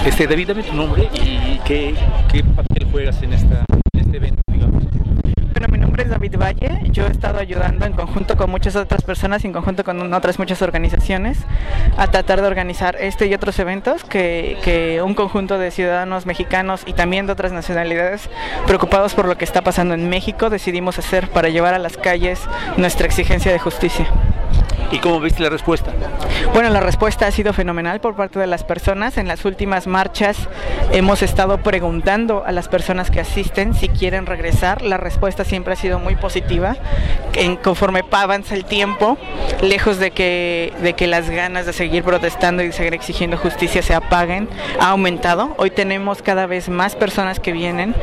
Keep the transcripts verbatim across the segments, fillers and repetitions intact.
Este, David, dame tu nombre y qué, qué papel juegas en, esta, en este evento, digamos. Bueno, mi nombre es David Valle. Yo he estado ayudando en conjunto con muchas otras personas y en conjunto con otras muchas organizaciones a tratar de organizar este y otros eventos que, que un conjunto de ciudadanos mexicanos y también de otras nacionalidades preocupados por lo que está pasando en México decidimos hacer para llevar a las calles nuestra exigencia de justicia. ¿Y cómo viste la respuesta? Bueno, la respuesta ha sido fenomenal por parte de las personas. En las últimas marchas hemos estado preguntando a las personas que asisten si quieren regresar. La respuesta siempre ha sido muy positiva. En, conforme avanza el tiempo, lejos de que, de que las ganas de seguir protestando y de seguir exigiendo justicia se apaguen, ha aumentado. Hoy tenemos cada vez más personas que vienen.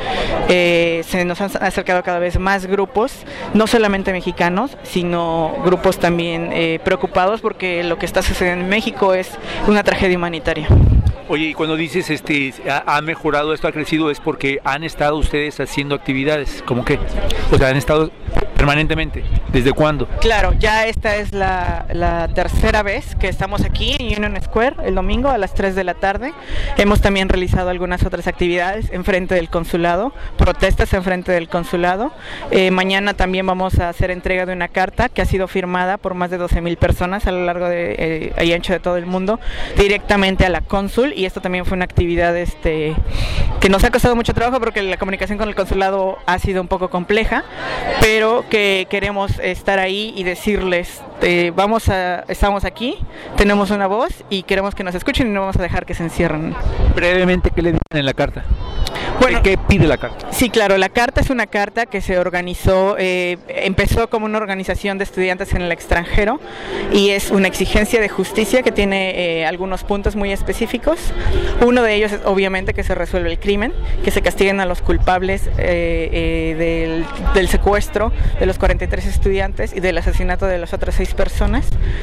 Eh, se nos han acercado cada vez más grupos, no solamente mexicanos, sino grupos también eh, preocupados porque lo que está sucediendo en México es una tragedia humanitaria. Oye, y cuando dices este ha, ha mejorado, esto ha crecido, es porque han estado ustedes haciendo actividades, ¿cómo qué? O sea, han estado permanentemente. ¿Desde cuándo? Claro, ya esta es la, la tercera vez que estamos aquí en Union Square el domingo a las tres de la tarde. Hemos también realizado algunas otras actividades enfrente del consulado, protestas enfrente del consulado. Eh, mañana también vamos a hacer entrega de una carta que ha sido firmada por más de doce mil personas a lo largo de, eh, y ancho de todo el mundo, directamente a la cónsul. Y esto también fue una actividad este, que nos ha costado mucho trabajo porque la comunicación con el consulado ha sido un poco compleja, pero que queremos estar ahí y decirles, eh, vamos a, estamos aquí, tenemos una voz y queremos que nos escuchen y no vamos a dejar que se encierren. Brevemente, ¿qué le dicen en la carta? Bueno, ¿Qué pide la carta? Sí, claro, la carta es una carta que se organizó, eh, empezó como una organización de estudiantes en el extranjero y es una exigencia de justicia que tiene eh, algunos puntos muy específicos. Uno de ellos es obviamente que se resuelva el crimen, que se castiguen a los culpables eh, eh, del, del secuestro de los cuarenta y tres estudiantes y del asesinato de las otras seis personas.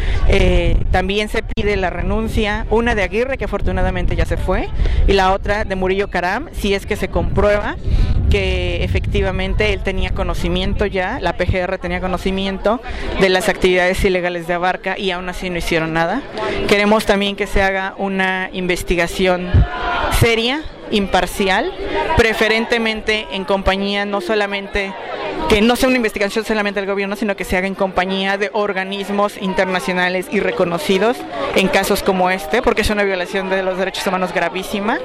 Eh, también se pide la renuncia, una de Aguirre, que afortunadamente ya se fue, y la otra de Murillo Karam, si es que se comprueba que efectivamente él tenía conocimiento ya, la P G R tenía conocimiento de las actividades ilegales de Abarca y aún así no hicieron nada. Queremos también que se haga una investigación seria, imparcial, preferentemente en compañía no solamente, que no sea una investigación solamente del gobierno, sino que se haga en compañía de organismos internacionales y reconocidos en casos como este, porque es una violación de los derechos humanos gravísima.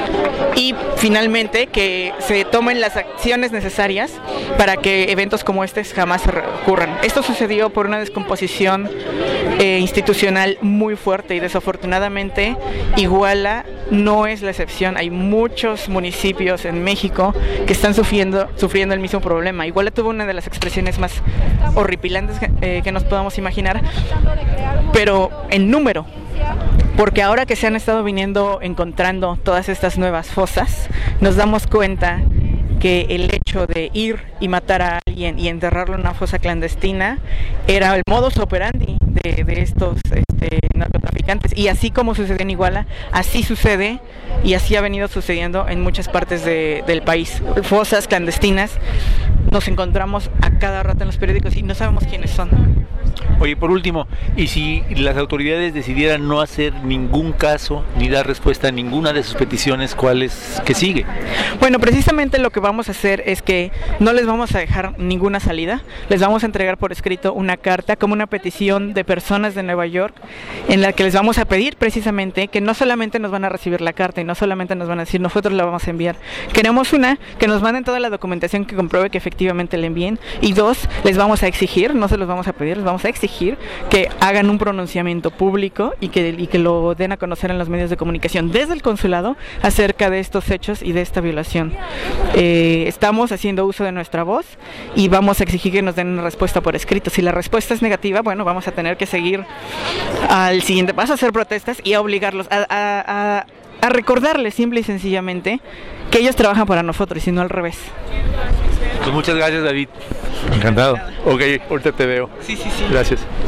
Y finalmente que se tomen las acciones necesarias para que eventos como este jamás ocurran. Esto sucedió por una descomposición eh, institucional muy fuerte y desafortunadamente Iguala no es la excepción. Hay muchos municipios en México que están sufriendo, sufriendo el mismo problema. Iguala tuvo una de las expresiones más horripilantes que, eh, que nos podamos imaginar, pero en número. Porque ahora que se han estado viniendo encontrando todas estas nuevas fosas, nos damos cuenta que el hecho de ir y matar a alguien y enterrarlo en una fosa clandestina era el modus operandi de, de estos este, narcotraficantes. Y así como sucedió en Iguala, así sucede y así ha venido sucediendo en muchas partes de, del país. Fosas clandestinas nos encontramos a cada rato en los periódicos y no sabemos quiénes son. Oye, por último, ¿y si las autoridades decidieran no hacer ningún caso ni dar respuesta a ninguna de sus peticiones, cuál es que sigue? Bueno, precisamente lo que vamos a hacer es que no les vamos a dejar ninguna salida, les vamos a entregar por escrito una carta como una petición de personas de Nueva York en la que les vamos a pedir precisamente que no solamente nos van a recibir la carta y no solamente nos van a decir nosotros la vamos a enviar, queremos una, que nos manden toda la documentación que compruebe que efectivamente la envíen, y dos, les vamos a exigir, no se los vamos a pedir, les vamos a exigir que hagan un pronunciamiento público y que, y que lo den a conocer en los medios de comunicación desde el consulado acerca de estos hechos y de esta violación. Eh, estamos haciendo uso de nuestra voz y vamos a exigir que nos den una respuesta por escrito. Si la respuesta es negativa, bueno, vamos a tener que seguir al siguiente paso, a hacer protestas y a obligarlos a, a, a, a recordarles simple y sencillamente que ellos trabajan para nosotros y no al revés. Pues muchas gracias, David. Encantado. Ok, ahorita te veo. Sí, sí, sí. Gracias.